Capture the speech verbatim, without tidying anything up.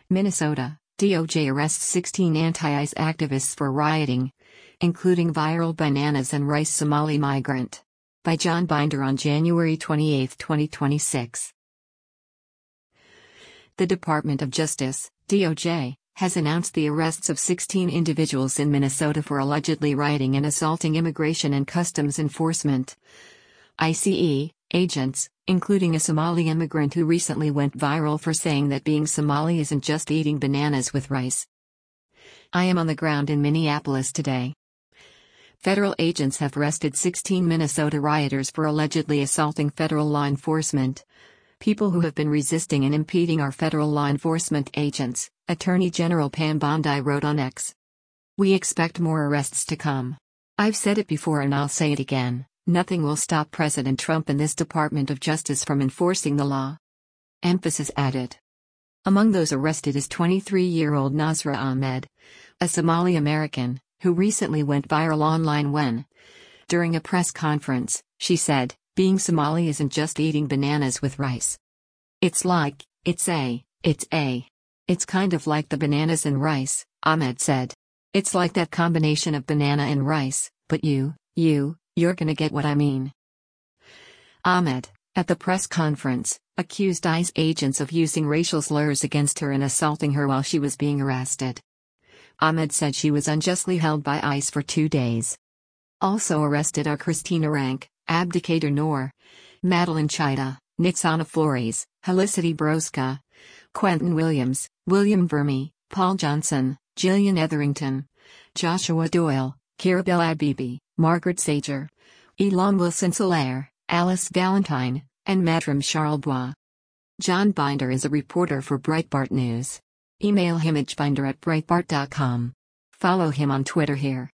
Minnesota, D O J arrests sixteen anti-ICE activists for rioting, including viral bananas and rice Somali migrant. By John Binder on January twenty-eighth, twenty twenty-six. The Department of Justice, D O J, has announced the arrests of sixteen individuals in Minnesota for allegedly rioting and assaulting Immigration and Customs Enforcement (ICE) agents, including a Somali immigrant who recently went viral for saying that being Somali isn't just eating bananas with rice. I am on the ground in Minneapolis today. Federal agents have arrested sixteen Minnesota rioters for allegedly assaulting federal law enforcement. People who have been resisting and impeding our federal law enforcement agents, Attorney General Pam Bondi wrote on X. We expect more arrests to come. I've said it before and I'll say it again, nothing will stop President Trump and this Department of Justice from enforcing the law. Emphasis added. Among those arrested is twenty-three-year-old Nasra Ahmed, a Somali American, who recently went viral online when, during a press conference, she said, being Somali isn't just eating bananas with rice. It's like, it's a, it's a. It's kind of like the bananas and rice, Ahmed said. It's like that combination of banana and rice, but you, you, you're gonna get what I mean. Ahmed, at the press conference, accused ICE agents of using racial slurs against her and assaulting her while she was being arrested. Ahmed said she was unjustly held by ICE for two days. Also arrested are Christina Rank, Abdicator Noor, Madeline Chida, Nixana Flores, Helicity Broska, Quentin Williams, William Verme, Paul Johnson, Jillian Etherington, Joshua Doyle, Kirabel Abibi, Margaret Sager, Elon Wilson-Solaire, Alice Valentine, and Madram Charlebois. John Binder is a reporter for Breitbart News. Email him at binder at breitbart dot com. Follow him on Twitter here.